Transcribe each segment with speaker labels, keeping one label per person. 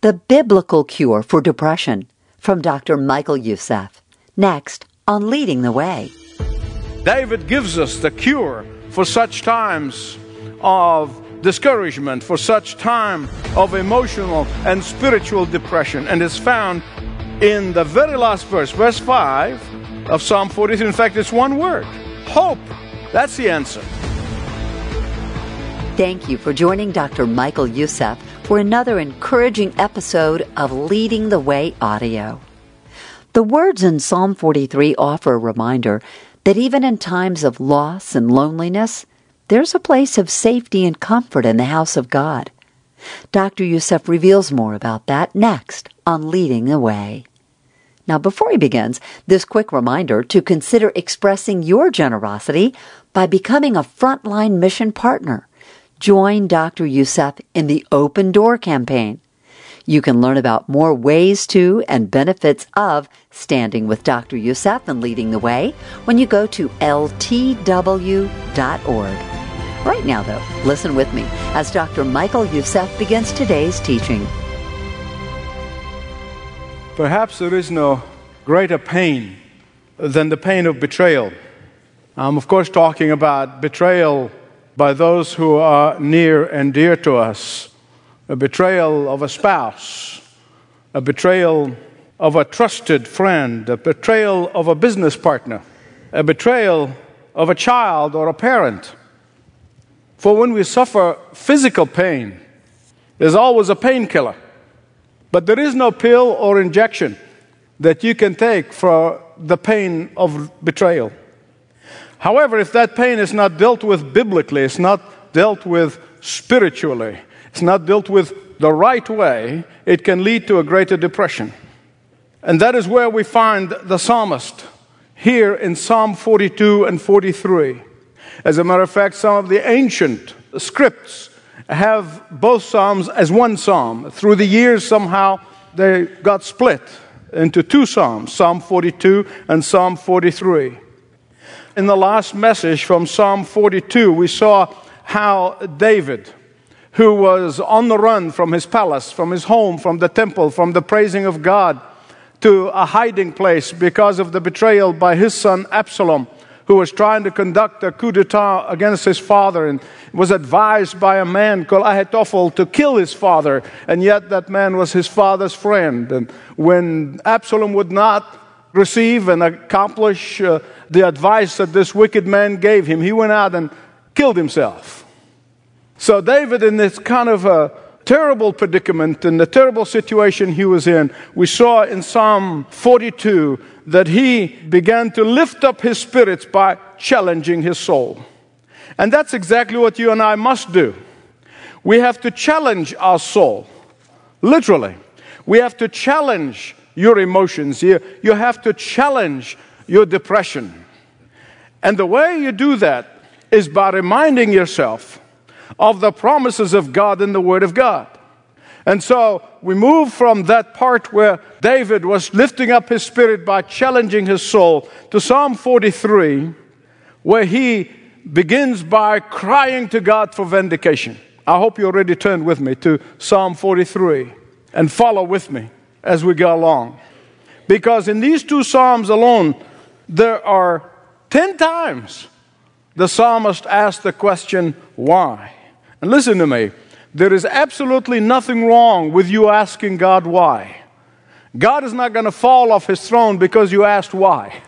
Speaker 1: The Biblical Cure for Depression, from Dr. Michael Youssef. Next, on Leading the Way.
Speaker 2: David gives us the cure for such times of discouragement, for such time of emotional and spiritual depression, and it's found in the very last verse, verse 5 of Psalm 43. In fact, it's one word: hope. That's the answer.
Speaker 1: Thank you for joining Dr. Michael Youssef for another encouraging episode of Leading the Way audio. The words in Psalm 43 offer a reminder that even in times of loss and loneliness, there's a place of safety and comfort in the house of God. Dr. Youssef reveals more about that next on Leading the Way. Now, before he begins, this quick reminder to consider expressing your generosity by becoming a frontline mission partner. Join Dr. Youssef in the Open Door campaign. You can learn about more ways to and benefits of standing with Dr. Youssef and Leading the Way when you go to ltw.org. Right now, though, listen with me as Dr. Michael Youssef begins today's teaching.
Speaker 2: Perhaps there is no greater pain than the pain of betrayal. I'm, of course, talking about betrayal by those who are near and dear to us. A betrayal of a spouse, a betrayal of a trusted friend, a betrayal of a business partner, a betrayal of a child or a parent. For when we suffer physical pain, there's always a painkiller. But there is no pill or injection that you can take for the pain of betrayal. However, if that pain is not dealt with biblically, it's not dealt with spiritually, it's not dealt with the right way, it can lead to a greater depression. And that is where we find the psalmist here in Psalm 42 and 43. As a matter of fact, some of the ancient scripts have both psalms as one psalm. Through the years, somehow, they got split into two psalms, Psalm 42 and Psalm 43. In the last message from Psalm 42, we saw how David, who was on the run from his palace, from his home, from the temple, from the praising of God, to a hiding place because of the betrayal by his son Absalom, who was trying to conduct a coup d'etat against his father and was advised by a man called Ahithophel to kill his father, and yet that man was his father's friend. And when Absalom would not receive and accomplish the advice that this wicked man gave him, he went out and killed himself. So David, in this kind of a terrible predicament and the terrible situation he was in, we saw in Psalm 42 that he began to lift up his spirits by challenging his soul. And that's exactly what you and I must do. We have to challenge our soul, literally. We have to challenge your emotions. You have to challenge your depression. And the way you do that is by reminding yourself of the promises of God in the Word of God. And so we move from that part where David was lifting up his spirit by challenging his soul to Psalm 43, where he begins by crying to God for vindication. I hope you already turned with me to Psalm 43 and follow with me as we go along. Because in these two Psalms alone, there are 10 times the psalmist asked the question, why? And listen to me, there is absolutely nothing wrong with you asking God why. God is not going to fall off his throne because you asked why.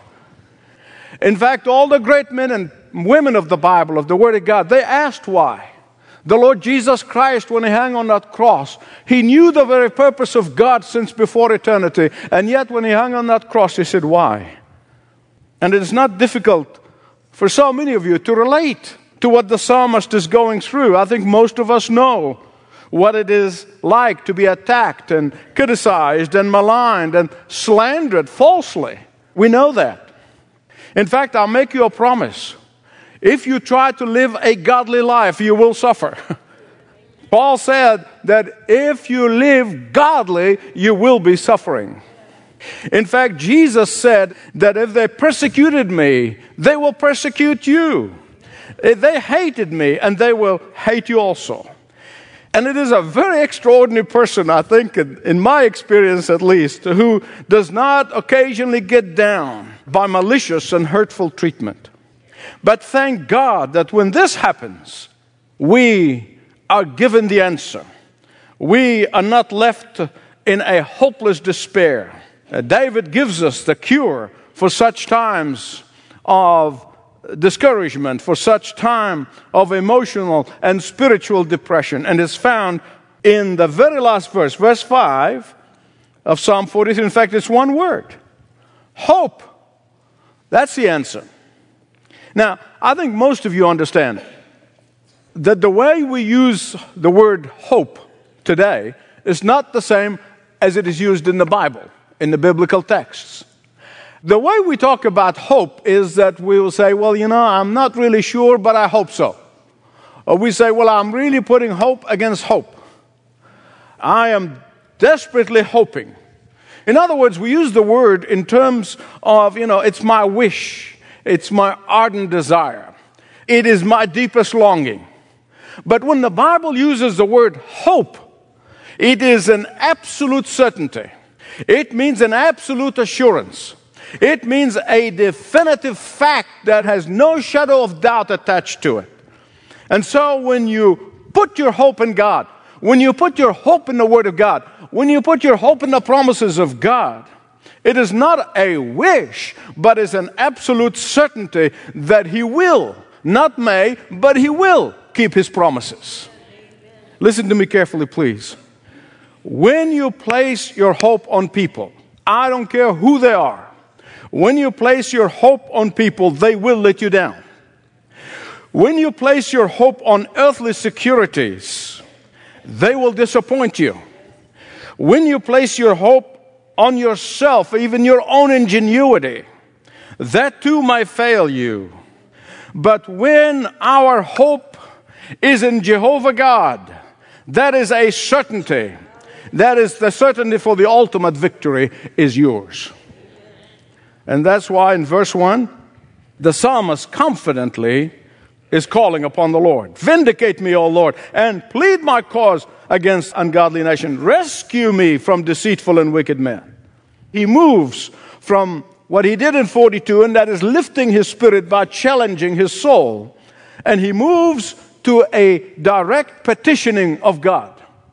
Speaker 2: In fact, all the great men and women of the Bible, of the Word of God, they asked why. The Lord Jesus Christ, when he hung on that cross, he knew the very purpose of God since before eternity. And yet when he hung on that cross, he said, why? And it is not difficult for so many of you to relate to what the psalmist is going through. I think most of us know what it is like to be attacked and criticized and maligned and slandered falsely. We know that. In fact, I'll make you a promise. If you try to live a godly life, you will suffer. Paul said that if you live godly, you will be suffering. In fact, Jesus said that if they persecuted me, they will persecute you. If they hated me, and they will hate you also. And it is a very extraordinary person, I think, in my experience at least, who does not occasionally get down by malicious and hurtful treatment. But thank God that when this happens, we are given the answer. We are not left in a hopeless despair. David gives us the cure for such times of discouragement, for such time of emotional and spiritual depression, and is found in the very last verse, verse 5 of Psalm 43. In fact, it's one word: hope. That's the answer. Now, I think most of you understand that the way we use the word hope today is not the same as it is used in the Bible, in the biblical texts. The way we talk about hope is that we will say, well, I'm not really sure, but I hope so. Or we say, well, I'm really putting hope against hope. I am desperately hoping. In other words, we use the word in terms of, it's my wish. It's my ardent desire. It is my deepest longing. But when the Bible uses the word hope, it is an absolute certainty. It means an absolute assurance. It means a definitive fact that has no shadow of doubt attached to it. And so when you put your hope in God, when you put your hope in the Word of God, when you put your hope in the promises of God, it is not a wish, but is an absolute certainty that He will, not may, but He will keep His promises. Listen to me carefully, please. When you place your hope on people, I don't care who they are, when you place your hope on people, they will let you down. When you place your hope on earthly securities, they will disappoint you. When you place your hope on yourself, even your own ingenuity, that too may fail you. But when our hope is in Jehovah God, that is a certainty. That is the certainty for the ultimate victory is yours. And that's why in verse 1, the psalmist confidently is calling upon the Lord. Vindicate me, O Lord, and plead my cause against ungodly nation. Rescue me from deceitful and wicked men. He moves from what he did in 42, and that is lifting his spirit by challenging his soul. And he moves to a direct petitioning of God.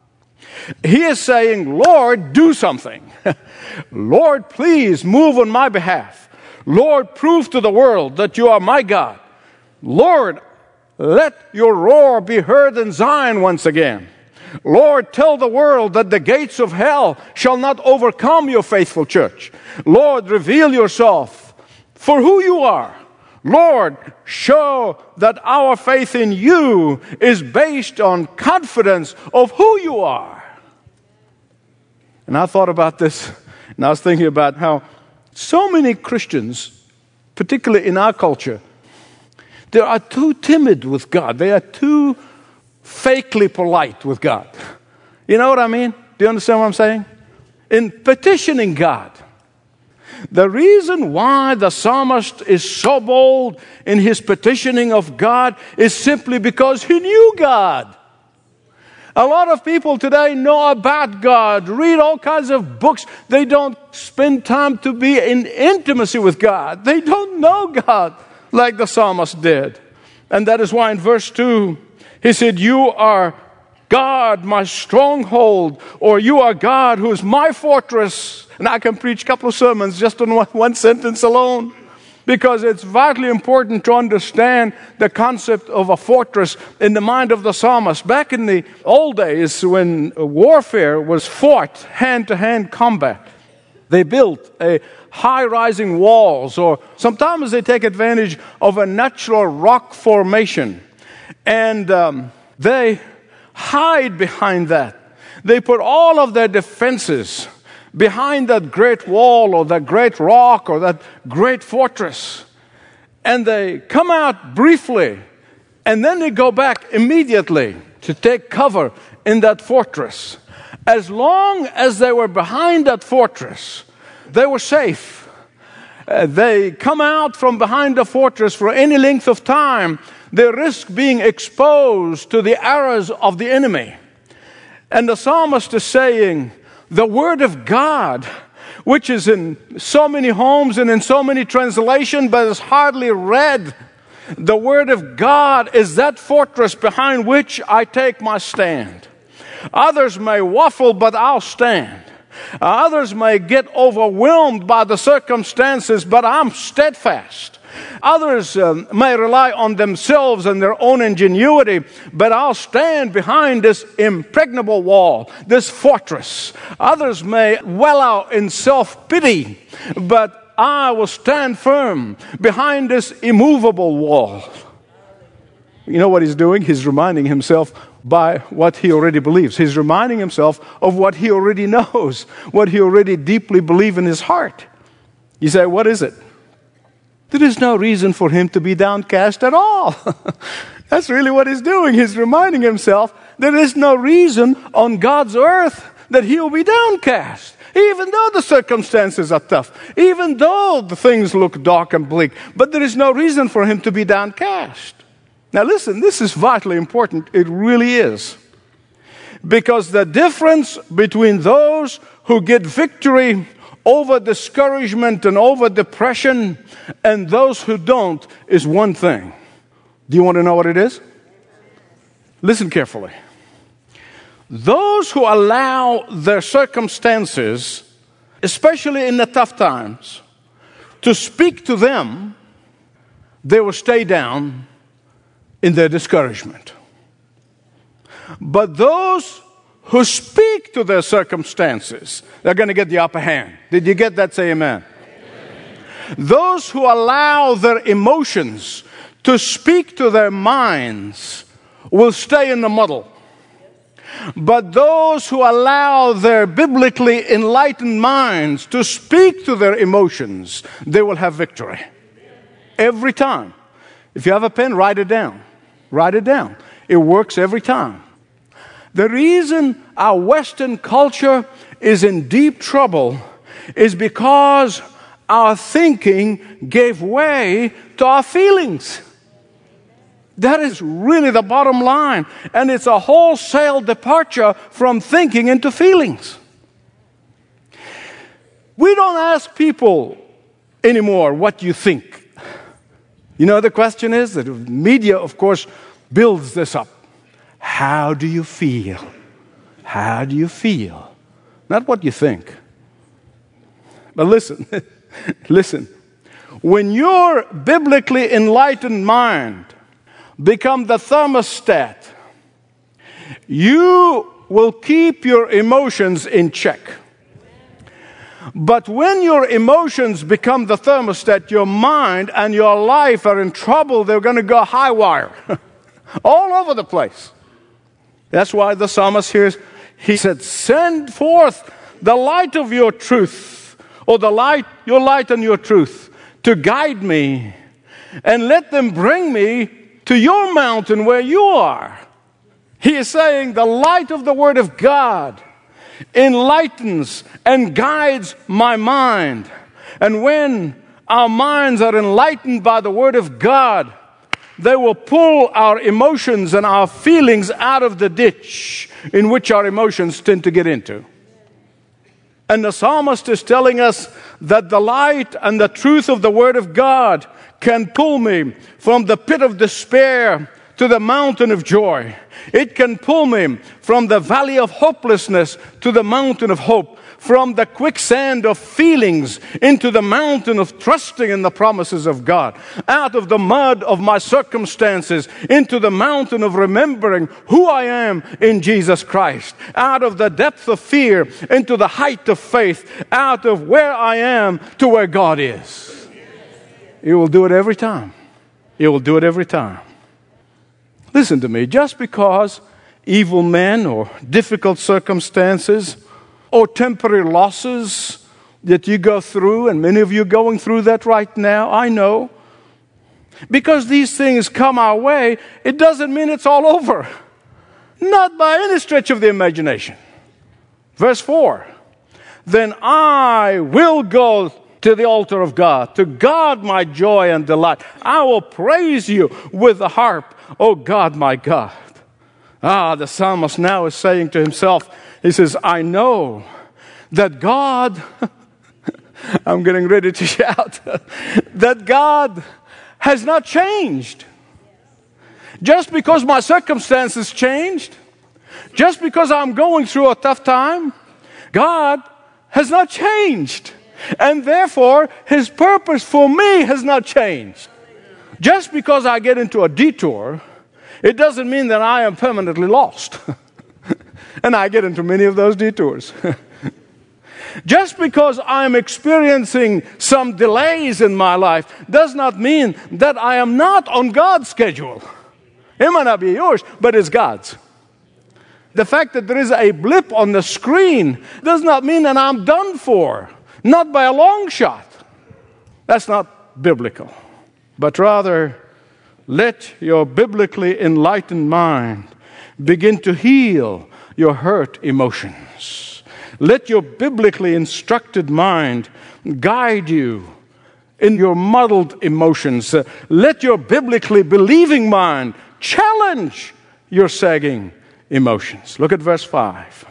Speaker 2: He is saying, Lord, do something. Lord, please move on my behalf. Lord, prove to the world that you are my God. Lord, let your roar be heard in Zion once again. Lord, tell the world that the gates of hell shall not overcome your faithful church. Lord, reveal yourself for who you are. Lord, show that our faith in you is based on confidence of who you are. And I thought about this, and I was thinking about how so many Christians, particularly in our culture, they are too timid with God. They are too fakely polite with God. You know what I mean? Do you understand what I'm saying? In petitioning God, the reason why the psalmist is so bold in his petitioning of God is simply because he knew God. A lot of people today know about God, read all kinds of books. They don't spend time to be in intimacy with God. They don't know God like the psalmist did. And that is why in verse 2, he said, you are God, my stronghold, or you are God who is my fortress. And I can preach a couple of sermons just on one sentence alone, because it's vitally important to understand the concept of a fortress in the mind of the psalmist. Back in the old days when warfare was fought hand-to-hand combat, they built high-rising walls, or sometimes they take advantage of a natural rock formation. And they hide behind that. They put all of their defenses behind that great wall or that great rock or that great fortress. And they come out briefly, and then they go back immediately to take cover in that fortress. As long as they were behind that fortress, they were safe. They come out from behind the fortress for any length of time, they risk being exposed to the arrows of the enemy. And the psalmist is saying, the Word of God, which is in so many homes and in so many translations, but is hardly read. The Word of God is that fortress behind which I take my stand. Others may waffle, but I'll stand. Others may get overwhelmed by the circumstances, but I'm steadfast. Others may rely on themselves and their own ingenuity, but I'll stand behind this impregnable wall, this fortress. Others may well out in self-pity, but I will stand firm behind this immovable wall. You know what he's doing? He's reminding himself by what he already believes. He's reminding himself of what he already knows, what he already deeply believes in his heart. You say, what is it? There is no reason for him to be downcast at all. That's really what he's doing. He's reminding himself there is no reason on God's earth that he'll be downcast. Even though the circumstances are tough, even though the things look dark and bleak, but there is no reason for him to be downcast. Now listen, this is vitally important. It really is. Because the difference between those who get victory over discouragement and over depression and those who don't is one thing. Do you want to know what it is? Listen carefully. Those who allow their circumstances, especially in the tough times, to speak to them, they will stay down in their discouragement. But those who speak to their circumstances, they're going to get the upper hand. Did you get that? Say amen. Those who allow their emotions to speak to their minds will stay in the muddle. But those who allow their biblically enlightened minds to speak to their emotions, they will have victory. Every time. If you have a pen, write it down. Write it down. It works every time. The reason our Western culture is in deep trouble is because our thinking gave way to our feelings. That is really the bottom line. And it's a wholesale departure from thinking into feelings. We don't ask people anymore what you think. You know, the question is that media, of course, builds this up. How do you feel? How do you feel? Not what you think. But listen, listen. When your biblically enlightened mind becomes the thermostat, you will keep your emotions in check. But when your emotions become the thermostat, your mind and your life are in trouble. They're going to go high wire all over the place. That's why the psalmist here, he said, send forth the light of your truth, or your light and your truth, to guide me, and let them bring me to your mountain where you are. He is saying the light of the Word of God enlightens and guides my mind. And when our minds are enlightened by the Word of God, they will pull our emotions and our feelings out of the ditch in which our emotions tend to get into. And the psalmist is telling us that the light and the truth of the Word of God can pull me from the pit of despair to the mountain of joy. It can pull me from the valley of hopelessness to the mountain of hope. From the quicksand of feelings into the mountain of trusting in the promises of God. Out of the mud of my circumstances into the mountain of remembering who I am in Jesus Christ. Out of the depth of fear into the height of faith. Out of where I am to where God is. He will do it every time. He will do it every time. Listen to me. Just because evil men or difficult circumstances or temporary losses that you go through, and many of you are going through that right now, I know. Because these things come our way, it doesn't mean it's all over. Not by any stretch of the imagination. Verse 4, then I will go to the altar of God, to God my joy and delight. I will praise you with the harp, O God my God. The psalmist now is saying to himself, he says, I know that God, I'm getting ready to shout, that God has not changed. Just because my circumstances changed, just because I'm going through a tough time, God has not changed. And therefore, His purpose for me has not changed. Just because I get into a detour, it doesn't mean that I am permanently lost. And I get into many of those detours. Just because I'm experiencing some delays in my life does not mean that I am not on God's schedule. It might not be yours, but it's God's. The fact that there is a blip on the screen does not mean that I'm done for. Not by a long shot. That's not biblical. But rather, let your biblically enlightened mind begin to heal your hurt emotions. Let your biblically instructed mind guide you in your muddled emotions. Let your biblically believing mind challenge your sagging emotions. Look at verse 5.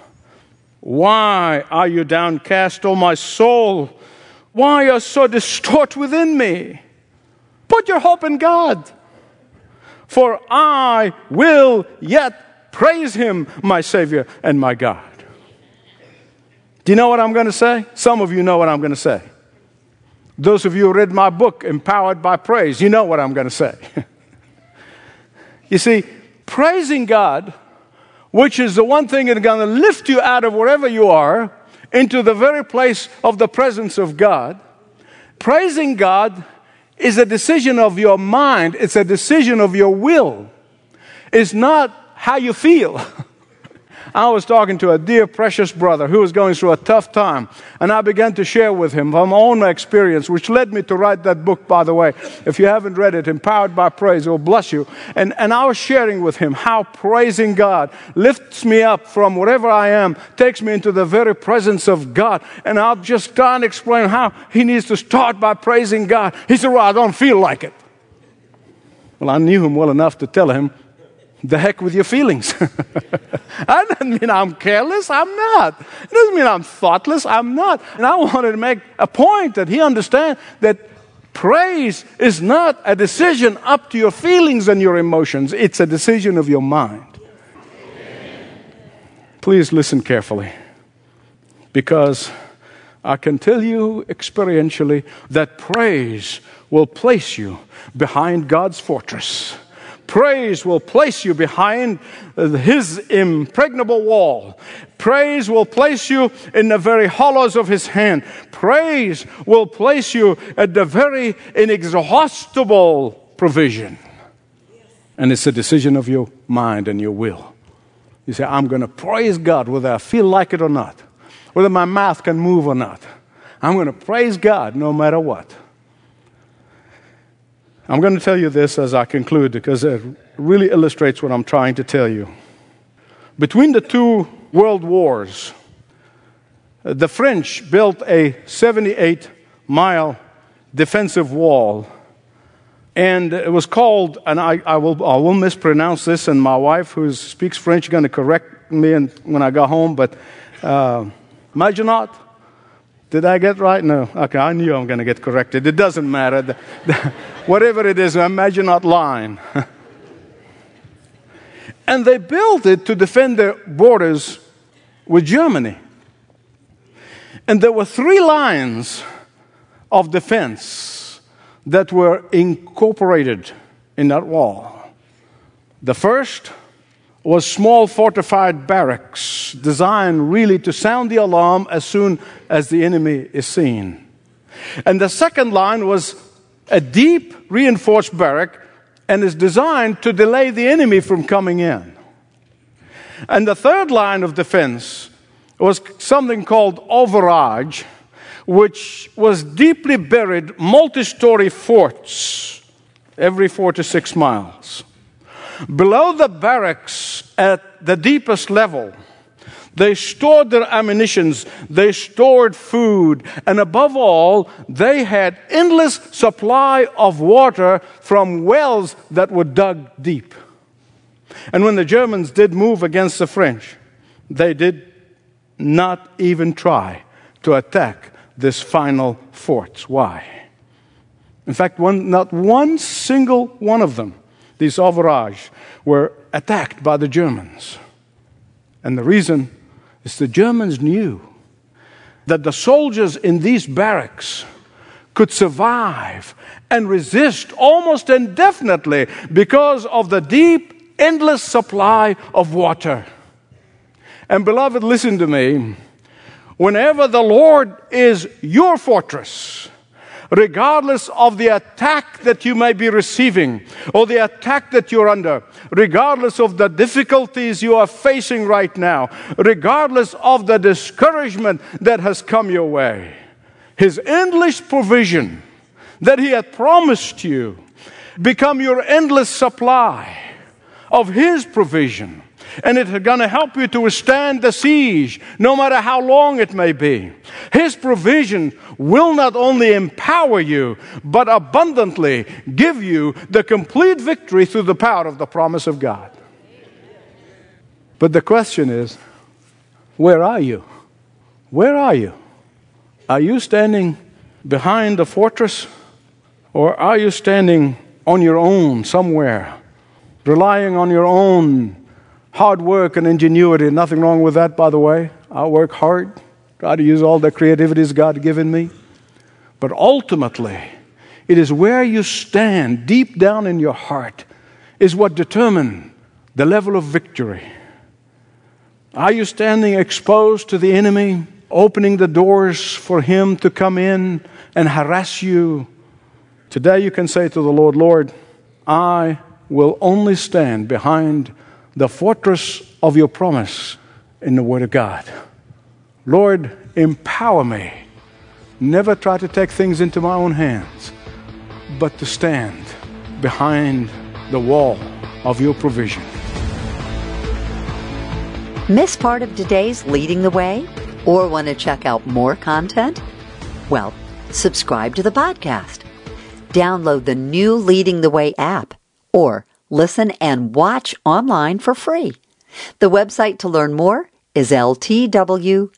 Speaker 2: Why are you downcast, O my soul? Why are you so distraught within me? Put your hope in God. For I will yet praise Him, my Savior and my God. Do you know what I'm going to say? Some of you know what I'm going to say. Those of you who read my book, Empowered by Praise, you know what I'm going to say. You see, praising God, which is the one thing that's going to lift you out of wherever you are into the very place of the presence of God. Praising God is a decision of your mind. It's a decision of your will. It's not how you feel. I was talking to a dear, precious brother who was going through a tough time, and I began to share with him from my own experience, which led me to write that book, by the way. If you haven't read it, Empowered by Praise, it will bless you. And I was sharing with him how praising God lifts me up from wherever I am, takes me into the very presence of God. And I'll just try and explain how he needs to start by praising God. He said, well, I don't feel like it. Well, I knew him well enough to tell him, the heck with your feelings. That doesn't mean I'm careless. I'm not. It doesn't mean I'm thoughtless. I'm not. And I wanted to make a point that he understand that praise is not a decision up to your feelings and your emotions. It's a decision of your mind. Please listen carefully, because I can tell you experientially that praise will place you behind God's fortress. Praise will place you behind His impregnable wall. Praise will place you in the very hollows of His hand. Praise will place you at the very inexhaustible provision. And it's a decision of your mind and your will. You say, I'm going to praise God whether I feel like it or not, whether my mouth can move or not. I'm going to praise God no matter what. I'm going to tell you this as I conclude, because it really illustrates what I'm trying to tell you. Between the two world wars, the French built a 78-mile defensive wall, and it was called, and I will mispronounce this, and my wife, who speaks French, is going to correct me when I go home, but Maginot. Did I get right? No. Okay, I knew I'm going to get corrected. It doesn't matter. Whatever it is, Maginot Line. And they built it to defend their borders with Germany. And there were 3 lines of defense that were incorporated in that wall. The first was small fortified barracks designed really to sound the alarm as soon as the enemy is seen. And the second line was a deep reinforced barrack and is designed to delay the enemy from coming in. And the third line of defense was something called overage, which was deeply buried multi-story forts every 4 to 6 miles. Below the barracks at the deepest level, they stored their ammunitions, they stored food, and above all, they had endless supply of water from wells that were dug deep. And when the Germans did move against the French, they did not even try to attack this final forts. Why? In fact, not one single one of them, these Ouvrages, were attacked by the Germans. And the reason is the Germans knew that the soldiers in these barracks could survive and resist almost indefinitely because of the deep, endless supply of water. And beloved, listen to me. Whenever the Lord is your fortress, regardless of the attack that you may be receiving or the attack that you're under, regardless of the difficulties you are facing right now, regardless of the discouragement that has come your way, His endless provision that He had promised you become your endless supply of His provision. And it's going to help you to withstand the siege, no matter how long it may be. His provision will not only empower you, but abundantly give you the complete victory through the power of the promise of God. But the question is, where are you? Where are you? Are you standing behind the fortress? Or are you standing on your own somewhere, relying on your own hard work and ingenuity? Nothing wrong with that, by the way. I work hard, try to use all the creativities God has given me. But ultimately, it is where you stand deep down in your heart is what determines the level of victory. Are you standing exposed to the enemy, opening the doors for him to come in and harass you? Today you can say to the Lord, Lord, I will only stand behind the fortress of your promise in the Word of God. Lord, empower me. Never try to take things into my own hands, but to stand behind the wall of your provision.
Speaker 1: Miss part of today's Leading the Way? Or want to check out more content? Well, subscribe to the podcast. Download the new Leading the Way app, or listen and watch online for free. The website to learn more is ltw.org.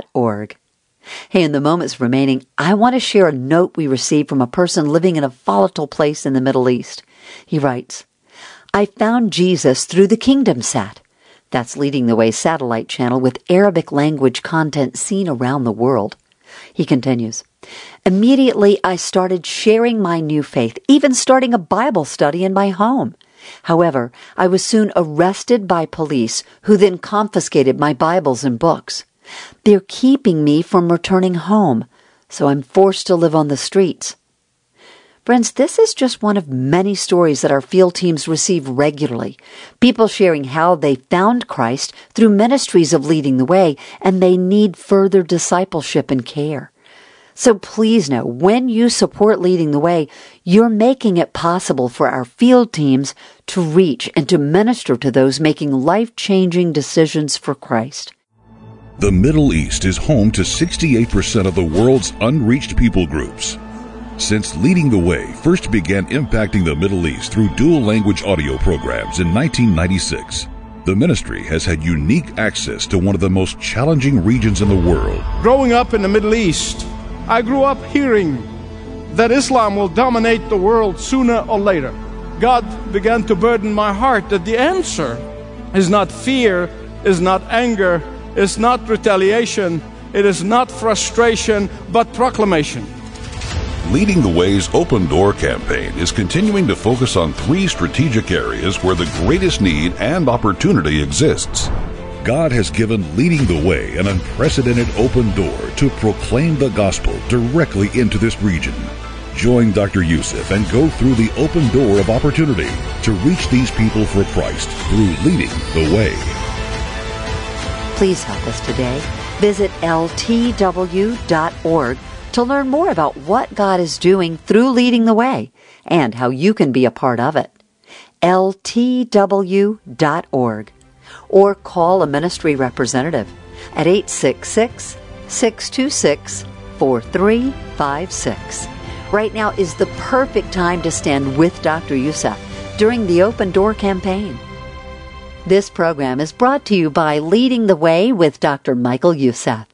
Speaker 1: Hey, in the moments remaining, I want to share a note we received from a person living in a volatile place in the Middle East. He writes, I found Jesus through the Kingdom Sat. That's Leading the Way satellite channel with Arabic language content seen around the world. He continues, immediately I started sharing my new faith, even starting a Bible study in my home. However, I was soon arrested by police, who then confiscated my Bibles and books. They're keeping me from returning home, so I'm forced to live on the streets. Friends, this is just one of many stories that our field teams receive regularly. People sharing how they found Christ through ministries of Leading the Way, and they need further discipleship and care. So please know, when you support Leading the Way, you're making it possible for our field teams to reach and to minister to those making life-changing decisions for Christ.
Speaker 3: The Middle East is home to 68% of the world's unreached people groups. Since Leading the Way first began impacting the Middle East through dual-language audio programs in 1996, the ministry has had unique access to one of the most challenging regions in the world.
Speaker 2: Growing up in the Middle East, I grew up hearing that Islam will dominate the world sooner or later. God began to burden my heart that the answer is not fear, is not anger, is not retaliation, it is not frustration, but proclamation.
Speaker 3: Leading the Way's Open Door campaign is continuing to focus on 3 strategic areas where the greatest need and opportunity exists. God has given Leading the Way an unprecedented open door to proclaim the gospel directly into this region. Join Dr. Youssef and go through the open door of opportunity to reach these people for Christ through Leading the Way.
Speaker 1: Please help us today. Visit ltw.org to learn more about what God is doing through Leading the Way and how you can be a part of it. ltw.org. Or call a ministry representative at 866-626-4356. Right now is the perfect time to stand with Dr. Youssef during the Open Door campaign. This program is brought to you by Leading the Way with Dr. Michael Youssef.